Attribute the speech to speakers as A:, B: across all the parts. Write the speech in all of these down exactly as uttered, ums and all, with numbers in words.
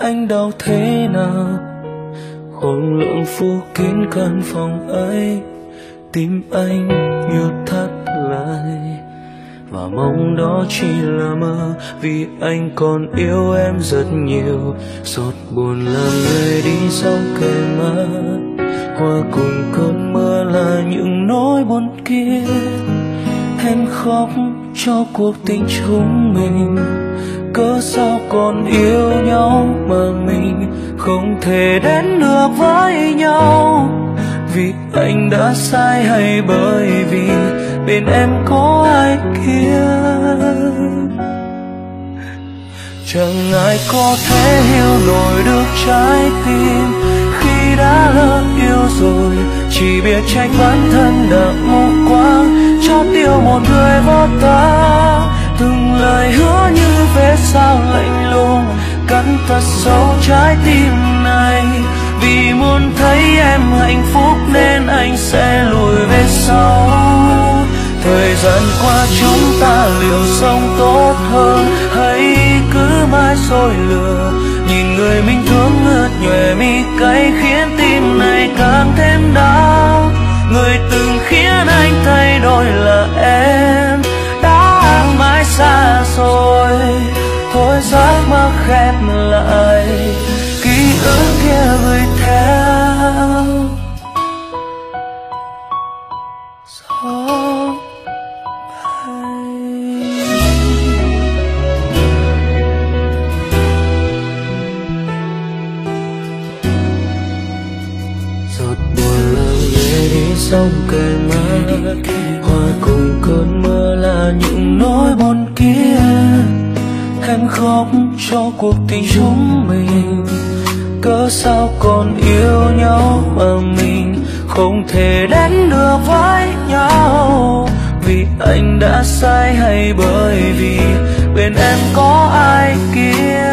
A: anh đau thế nào. Khôn lượng phủ kín căn phòng ấy, tim anh như thắt lại. Và mong đó chỉ là mơ, vì anh còn yêu em rất nhiều. Xót buồn làm người đi sau kề mắt, hòa cùng cơn mưa là những nỗi buồn kia. Em khóc cho cuộc tình chúng mình, cớ sao còn yêu nhau mà mình không thể đến được với nhau. Vì anh đã sai hay bởi vì bên em có ai kia? Chẳng ai có thể hiểu nổi được trái tim khi đã lỡ yêu rồi. Chỉ biết trách bản thân đã mù quáng, cho tiêu một người vô ta. Từng lời hứa như vết sao lạnh lùng, cắn thật sâu trái tim này. Vì muốn thấy em hạnh phúc nên anh sẽ lùi về sau. Thời gian qua chúng ta liệu sống tốt hơn hay cứ mãi dối lừa? Nhìn người mình thương ướt nhòe mi cay khiến tim này càng thêm đau. Người từng khiến anh thay đổi là em đã mãi xa rồi. Thôi giấc mơ khép lại, ký ức kia gửi theo gió bay. Giọt buồn làm nhẹ đi sông kề mắt, hòa cùng cơn mưa là những nỗi buồn kia. Em khóc cho cuộc tình chúng mình, cớ sao còn yêu nhau mà mình không thể đến được với nhau. Vì anh đã sai hay bởi vì bên em có ai kia?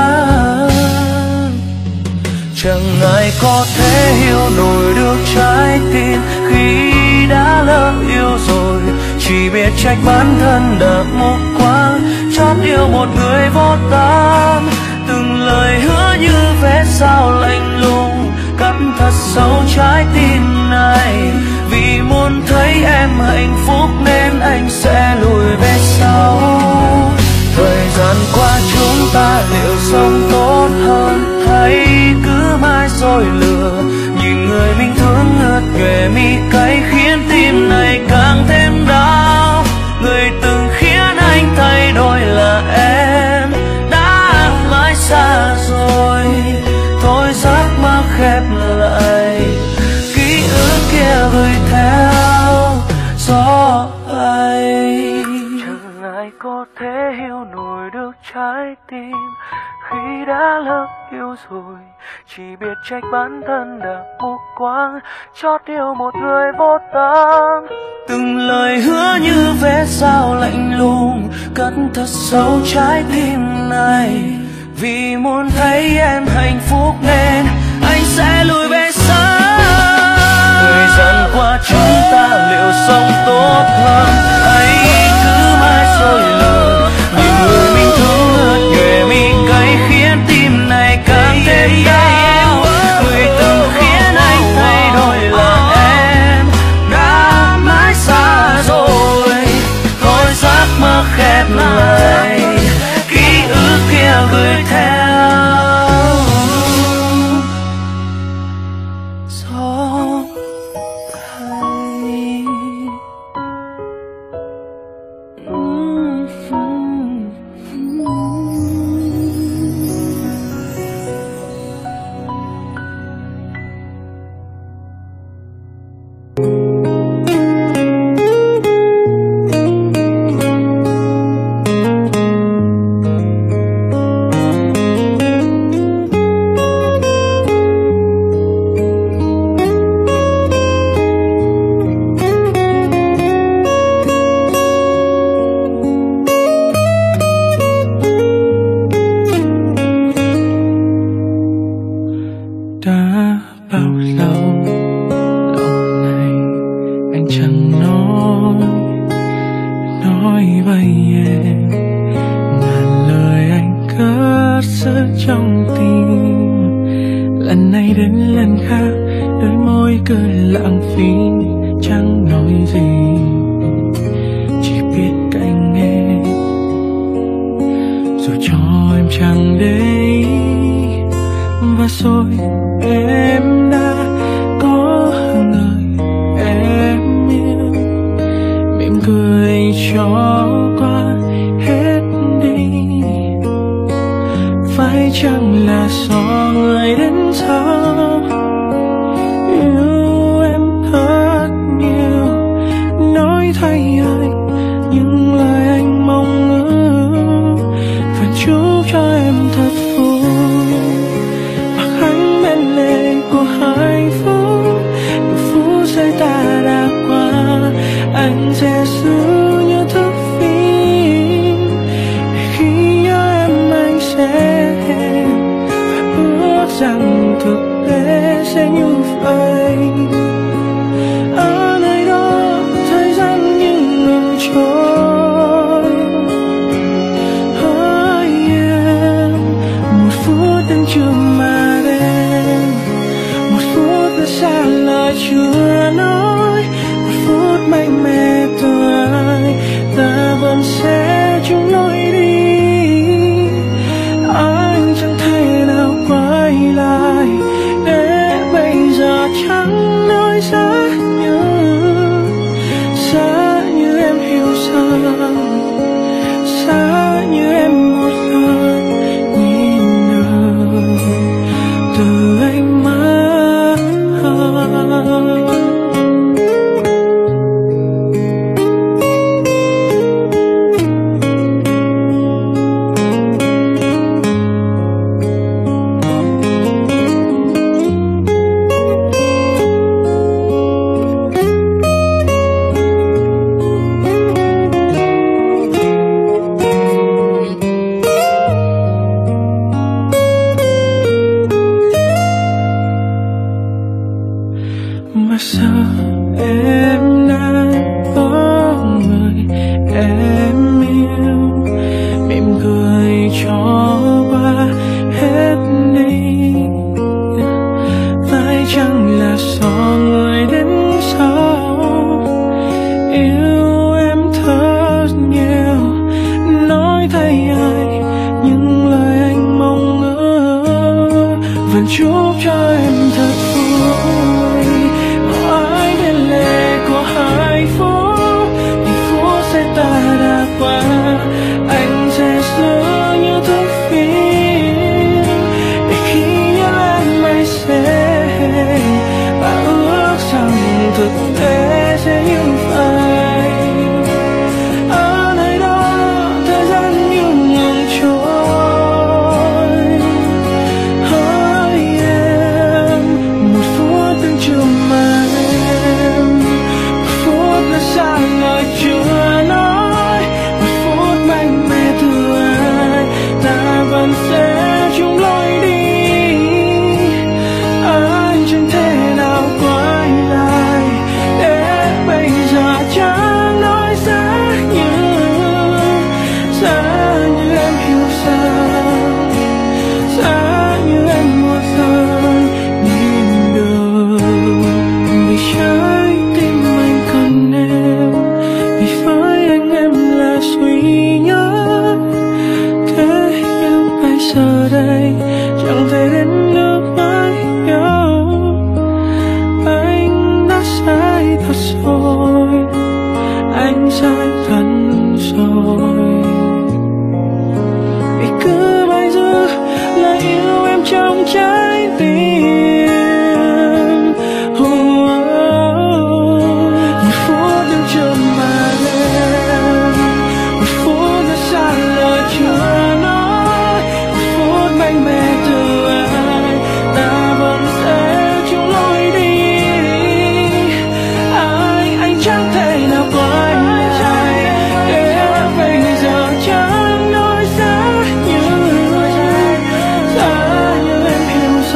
A: Chẳng ai có thể hiểu nổi được trái tim khi đã lỡ yêu rồi. Chỉ biết trách bản thân đã mù quáng, chót yêu một người vô tâm. Từng lời hứa như vết dao lạnh lùng, cắt thật sâu trái tim này. Vì muốn thấy em hạnh phúc nên anh sẽ lùi về sau. Thời gian qua chúng ta liệu sống tốt hơn hay cứ mãi dối lừa? Nhìn người mình thương ướt nhòe mi cay khiến tim này càng thêm đau. Người từng khiến anh thay đổi là em đã mãi xa rồi. Thôi giấc mơ khép lại, ký ức kia gửi theo gió bay. Chẳng ai có thể hiểu nổi được trái tim khi đã lỡ yêu rồi. Chỉ biết trách bản thân đã mù quáng, chót yêu một người vô tâm. Từng lời hứa như vết dao lạnh lùng, cắt thật sâu trái tim này. Vì muốn thấy em hạnh phúc nên anh sẽ lùi về sau. Thời gian qua chúng ta liệu sống tốt hơn hay cứ mãi dối lừa? Nhìn người mình thương ướt nhòe mi cay khiến tim này càng thêm đau. Người từng khiến anh thay đổi là em đã mãi xa rồi. Thôi giấc mơ khép lại, ký ức kia gửi theo gió bay. trong tim. Lần này đến lần khác, đôi môi cứ lãng phí chẳng nói gì, chỉ biết cạnh em rồi cho em chẳng để ý. Và rồi em đã có người em yêu, mỉm cười cho qua hết đi. Phải chăng là do người đến sau yêu em thật nhiều, nói thay anh những lời anh mong ước, và chúc cho em thật vui. Mặc ánh bên lề của hạnh phúc, những phút giây ta đã qua, anh sẽ giữ như thước phim. Để khi nhớ em anh sẽ ước rằng thực tế sẽ như vậy. Ở nơi đó thời gian như ngừng trôi, hỡi em một phút đến chưa mà đêm, một phút đã xa lời chưa nói, một phút mạnh mẽ từ ai ta vẫn sẽ chung lối đi. Anh chẳng thể nào quay lại để bây giờ chẳng nói giá như giá như em hiểu rằng, giá như em một lần nhìn đời từ ánh mắt. Mà sao em đã có người em yêu, mỉm cười cho qua hết đi. Phải chăng là do người đến sau yêu em thật nhiều, nói thay ai những lời anh mong ước, vẫn chúc cho em thật vui. Mãi bên lề của hạnh phúc, những phút giây ta đã qua, anh sẽ giữ như thước phim. Để khi nhớ em anh sẽ và ước rằng thực tế sẽ như vậy. Ở nơi đó thời gian như ngừng trôi, hỡi em một phút đến chưa mà em, một phút đã xa lời chưa nói, một phút mạnh mẽ từ ai ta vẫn sẽ chung lối đi. Anh chẳng thể nào quay lại để bây giờ chẳng nói giá như giá như em hiểu rằng, giá như em một lần nhìn đời. Vì trái tim anh cần em, vì với anh em là duy nhất. Thế nhưng bây giờ đây chẳng thể đến nước mãi yêu. Anh đã sai thật rồi, anh sai thật rồi. Vì cứ mãi giữ lời yêu em trong trái tim. Oh, oh, oh. Một phút đến chưa mà em, một phút đã xa lời chưa nói, một phút mạnh mẽ từ ai ta vẫn sẽ chung lối đi. Anh anh chẳng thể nào quay lại để bây giờ chẳng nói giá như giá như em hiểu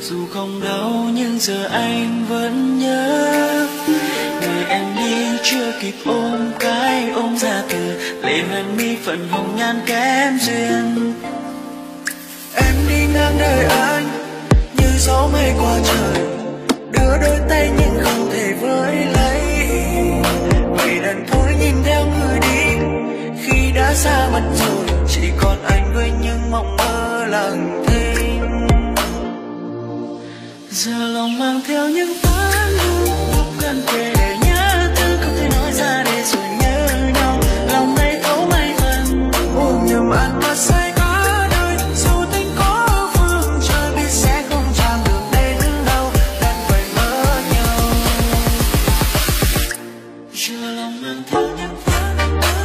B: Dù không đau nhưng giờ anh vẫn nhớ. Ngày em đi chưa kịp ôm cái ôm ra từ lệ hoen mi phần hồng nhan kém duyên.
A: Em đi ngang đời anh như gió mây qua trời, đưa đôi tay nhưng không thể với lấy. Vậy đành thôi nhìn theo người đi, khi đã xa mất rồi chỉ còn anh với những mộng mơ lặng thinh.
B: Giờ lòng mang theo những phán lúc gần kề để nhớ thương, không thể nói ra để rồi nhớ nhau. Lòng này thấu mấy phần
A: ôm nhầm anh mà say cả đời. Dù tình có phương trời biết sẽ không chạm được đến đâu, đành phải mất nhau.
B: Giờ lòng mang theo những phán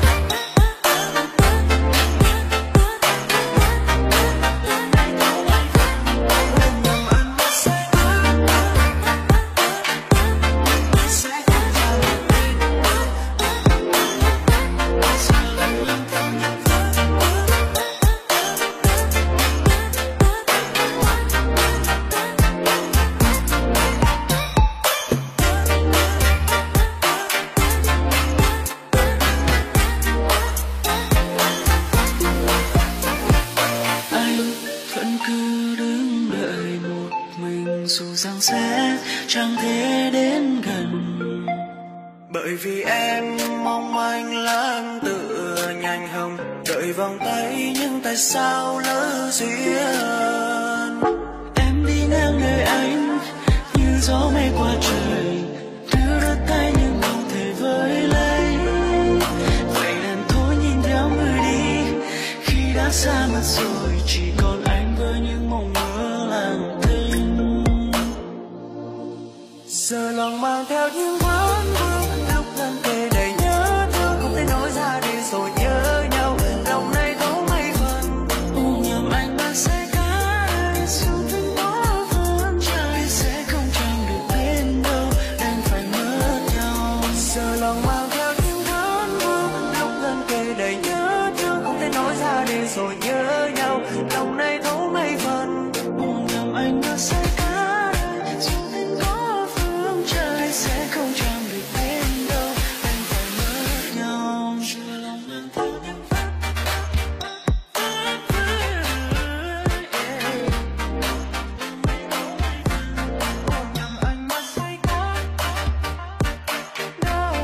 B: chẳng thể đến gần.
A: Bởi vì em mong anh lãng tựa nhanh hồng, đợi vòng tay nhưng tại sao lỡ duyên.
B: Em đi ngang đời anh như gió mây qua trời, đưa đôi tay nhưng không thể với lấy. Vậy đành thôi nhìn theo người đi, khi đã xa mất rồi chỉ còn anh với những mộng mơ lặng thinh.
A: Giờ lòng mang theo những vấn vương lúc gần kề đầy nhớ thương, không thể nói ra để rồi nhớ nhau. Lòng này thấu mấy phần
B: ôm nhầm anh mà sẽ cả đời. Dù tình có phương trời sẽ không chẳng được đến đâu, đành phải mất nhau.
A: Giờ lòng mang theo những vấn vương lúc gần kề đầy nhớ thương, không thể nói ra để rồi nhớ nhau. Lòng này thấu mấy phần
B: ôm nhầm anh mà sẽ cả đời. Dù tình có phương trời sẽ không chẳng được đến đâu, đành phải mất nhau. Giờ lòng mang theo những phút
A: ôm nhầm anh mà say quá đời.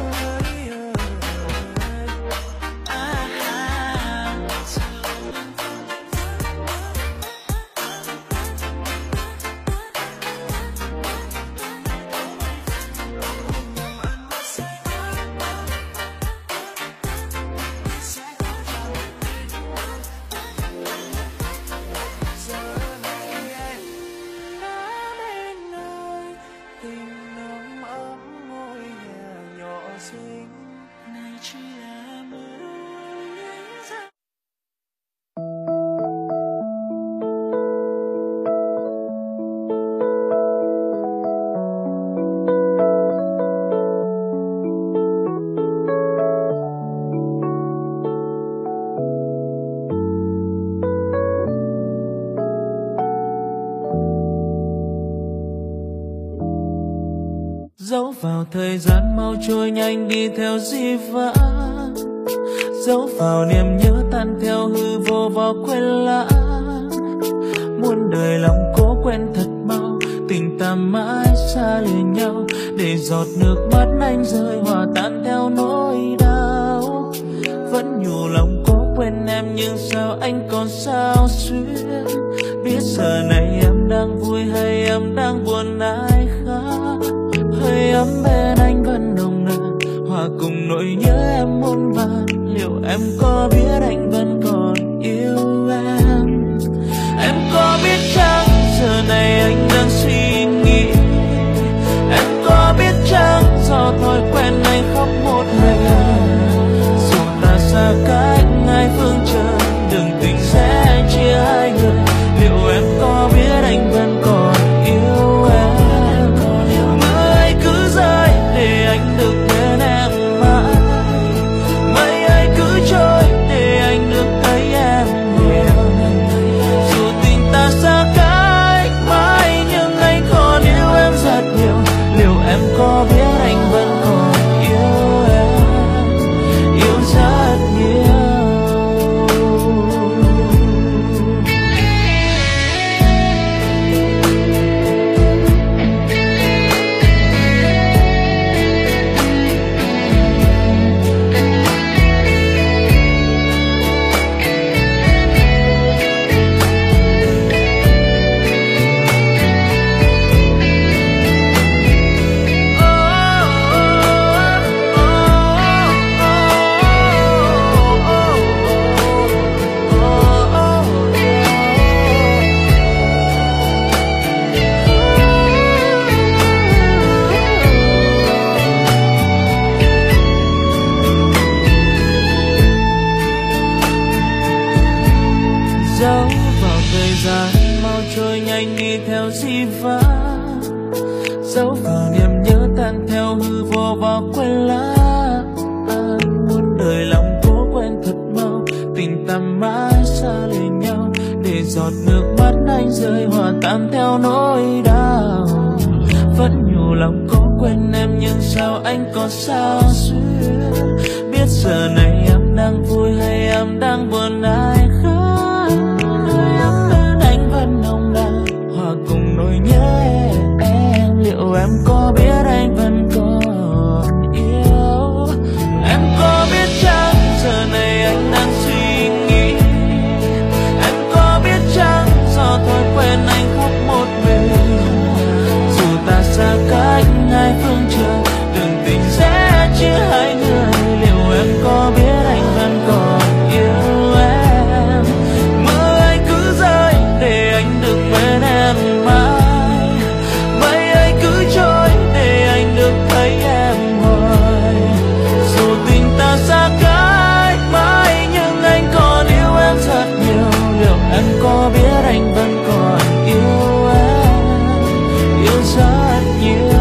B: này chỉ là mơ nghĩ ra.
A: Dẫu vào thời gian mau trôi nhanh đi theo dĩ vãng, dẫu vào niềm nhớ tan theo hư vô vào quên lãng. Muôn đời lòng cố quên thật mau, tình ta mãi xa lìa nhau. Để giọt nước mắt anh rơi hòa tan theo nỗi đau. Vẫn nhủ lòng cố quên em nhưng sao anh còn sao xuyên. Biết giờ này em đang vui hay em đang buồn ai khác. Hơi ấm bên anh vẫn nồng nàn, hòa cùng nỗi nhớ em muôn vàn. Liệu em có biết anh vẫn còn yêu em? Em có biết chăng giờ này anh đang suy nghĩ? Em có biết chăng do thói quen anh khóc một mình? Dù ta xa cách hai phương trời, đừng tình sẽ chia hai người. Liệu em có biết anh
B: đi vắng, dấu vờ niềm nhớ tan theo hư vô và quên lãng. Anh muốn đời lòng cố quên thật mau, tình ta mãi xa lìa nhau, để giọt nước mắt anh rơi hòa tan theo nỗi đau. Vẫn nhủ lòng cố quên em nhưng sao anh có sao xuyên, biết giờ này em đang vui hay em đang buồn ai khác. Anh vẫn nồng nàn hòa cùng nỗi nhớ em, liệu em có biết anh vẫn còn yêu. Em có biết chăng giờ này anh đang suy nghĩ, em có biết chăng do thói quen anh khóc một mình. Dù ta xa cách hai phương trời, đường tình sẽ chia hai người, liệu em có biết anh vẫn còn yêu em. Mưa ấy cứ rơi để anh được bên em mãi, mây ấy cứ trôi để anh được thấy em hoài. Dù tình ta xa cách mãi nhưng anh còn yêu em rất nhiều, liệu em có biết anh vẫn còn yêu em, yêu rất nhiều.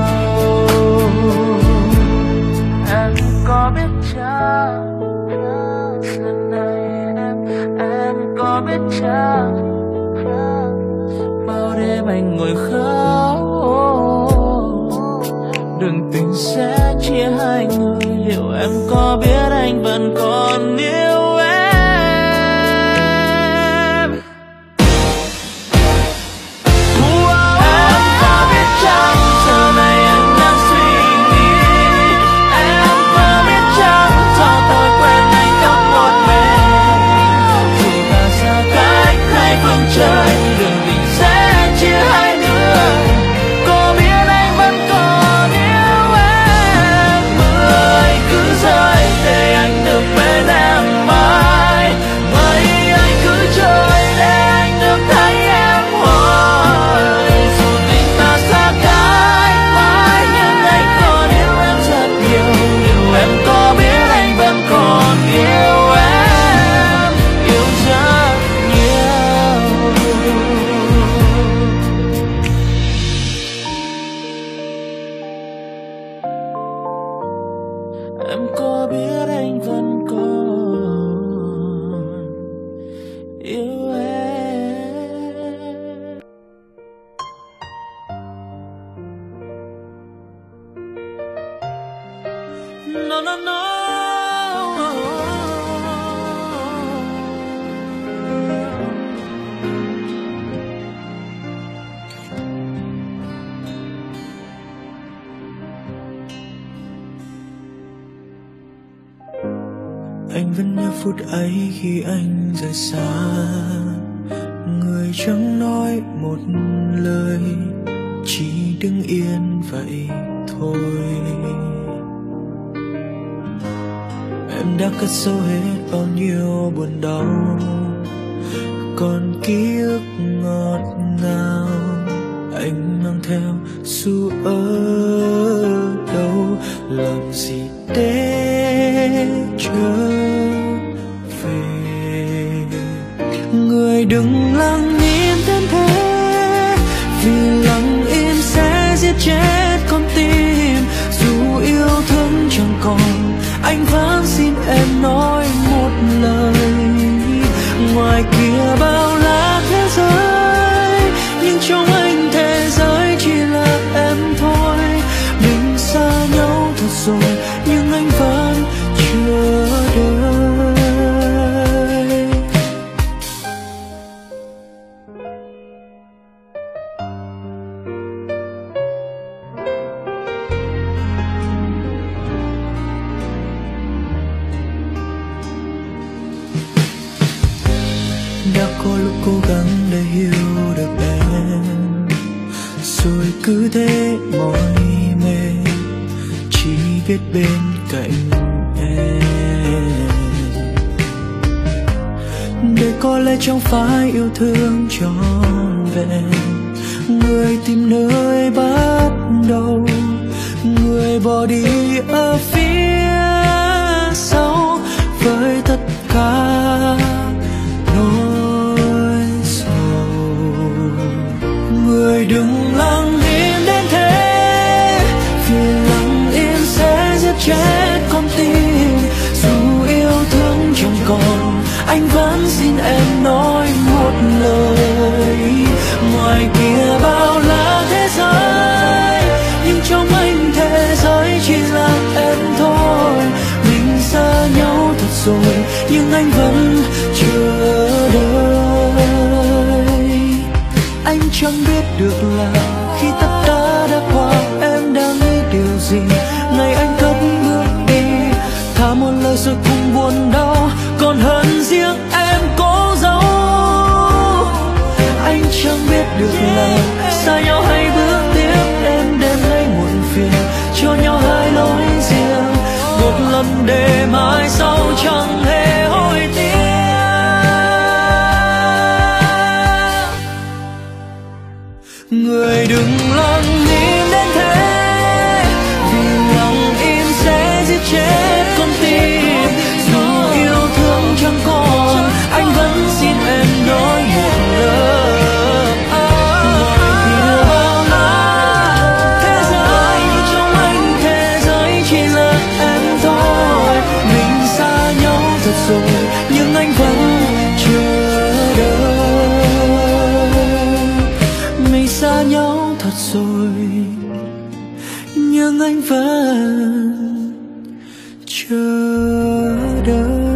B: Em có biết chăng giờ này em em có biết chăng bao đêm anh ngồi khóc, đường tình sẽ chia hai người, liệu em có biết anh vẫn còn yêu em. Wow. Em có biết chăng giờ này anh đang suy nghĩ, em có biết chăng do thói quen anh khóc một mình. Dù ta xa cách hai phương trời, đường tình sẽ chia hai người, có biết anh vẫn còn yêu em. Mưa ấy cứ rơi để anh được bên em mãi, mây ấy cứ trôi để anh được thấy em hoài. Dù tình ta xa cách mãi nhưng anh còn yêu em rất nhiều, liệu em có biết anh vẫn còn yêu em, yêu rất nhiều. Em có biết anh vẫn còn yêu em. No, no, no.
A: Anh vẫn nhớ phút ấy khi anh rời xa, người chẳng nói một lời, chỉ đứng yên vậy thôi. Em đã cất giấu hết bao nhiêu buồn đau, còn ký ức ngọt ngào anh mang theo dù ở đâu, làm gì để trở về. Người đừng lặng im thêm thế, vì lặng im sẽ giết chết con tim. Dù yêu thương chẳng còn, anh vẫn xin em nói một lời. Ngoài kia bao la thế giới, nhưng trong anh thế giới chỉ là em thôi. Mình xa nhau thật rồi, nhưng anh vẫn chờ đợi. Đã có lúc cố gắng để hiểu được em, rồi cứ thế mỏi mệt, chỉ biết bên cạnh em. Đây có lẽ chẳng phải yêu thương trọn vẹn, người tìm nơi bắt đầu, người bỏ đi ở phía sau với tất cả nỗi sầu. Người
B: đừng lặng im đến thế, vì lặng im sẽ giết chết con tim. Dù yêu thương chẳng còn, anh vẫn xin em nói một lời. Ngoài kia bao la thế giới, nhưng trong anh thế giới chỉ là em thôi. Mình xa nhau thật rồi, nhưng anh vẫn chờ đợi. Anh chẳng biết được là khi tất cả đã qua, em đang nghĩ điều gì. Ngày anh cất bước đi, thả một lời rồi cùng buồn đau, còn hơn riêng em cố giấu. Anh chẳng biết được là xa nhau hay bước tiếp, em đem lấy muộn phiền cho nhau hai lối riêng. Một lần để mai sau chẳng hề hối tiếc. Người đừng lặng im đến thế, vì lặng im sẽ giết chết con tim. Dù yêu thương chẳng còn, anh vẫn xin em nói một lời. Ngoài kia bao la thế giới, trong anh thế giới chỉ là em thôi. Mình xa nhau thật rồi, nhưng anh vẫn chờ đợi. Mình xa nhau thật rồi, nhưng anh vẫn chờ đợi.